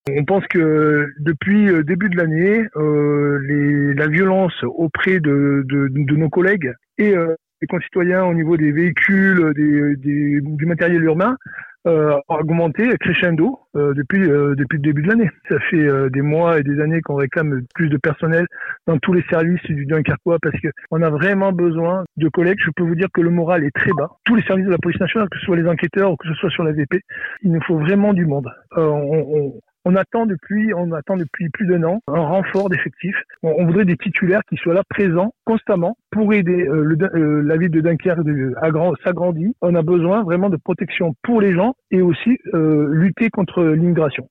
On pense que depuis début de l'année, la violence auprès de nos collègues et des concitoyens au niveau des véhicules, du matériel urbain, a augmenté crescendo depuis le début de l'année. Ça fait des mois et des années qu'on réclame plus de personnel dans tous les services du Dunkerquois parce qu'on a vraiment besoin de collègues. Je peux vous dire que le moral est très bas. Tous les services de la police nationale, que ce soit les enquêteurs ou que ce soit sur la VP, il nous faut vraiment du monde. On attend depuis plus d'un an un renfort d'effectifs. On voudrait des titulaires qui soient là présents constamment pour aider la ville de Dunkerque s'agrandit. On a besoin vraiment de protection pour les gens et aussi lutter contre l'immigration.